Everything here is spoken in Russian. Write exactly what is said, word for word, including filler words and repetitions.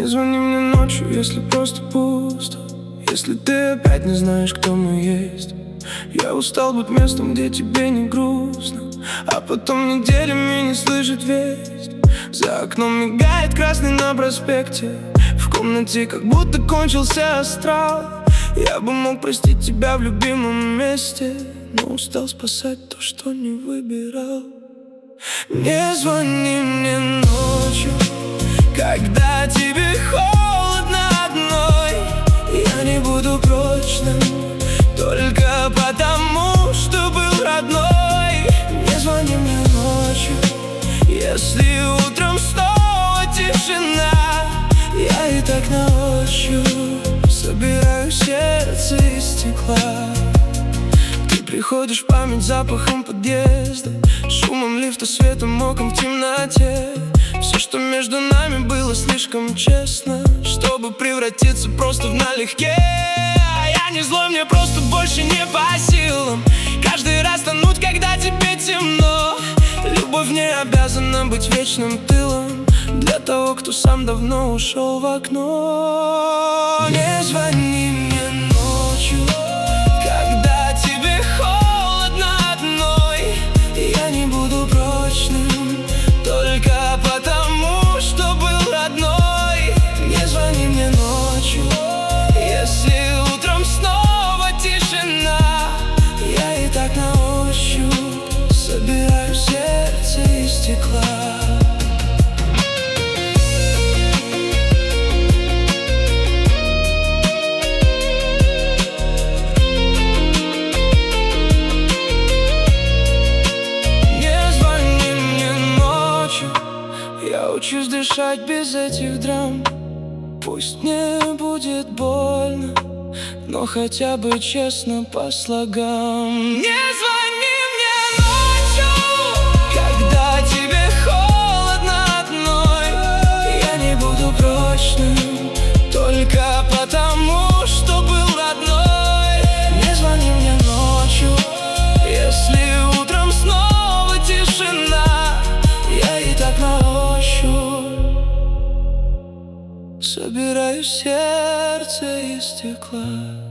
звони мне ночью, если просто пусто, если ты опять не знаешь, кто мы есть. Я устал быть местом, где тебе не грустно, а потом неделями не слышать весть. За окном мигает красный на проспекте, в комнате как будто кончился астрал. Я бы мог простить тебя в любимом месте, но устал спасать то, что не выбирал. Не звони мне ночью, когда тебе холодно одной. Я не буду прочным только потому, что был родной. Не звони мне ночью, если утром снова тишина. Я и так на ощупь собираю сердце из стекла. Ты приходишь в память запахом подъезда, шумом лифта, светом окон в темноте. Все, что между нами было слишком честно, чтобы превратиться просто в налегке. А я не злой, мне просто больше не по силам каждый раз тонуть, когда тебе темно. Любовь не обязана быть вечным тылом для того, кто сам давно ушел в окно. Не звони мне ночью, когда тебе холодно одной. Я не буду прочным только потому, что был родной. Не звони мне ночью, если утром снова тишина. Я и так на ощупь собираю сердце из стекла. Я учусь дышать без этих драм. Пусть не будет больно, но хотя бы честно по слогам. Не звони мне ночью, когда тебе холодно одной. Я не буду прочным только потому, что был родной. Не звони мне ночью, если утром снова тишина. Я и так на собираю сердце из стекла.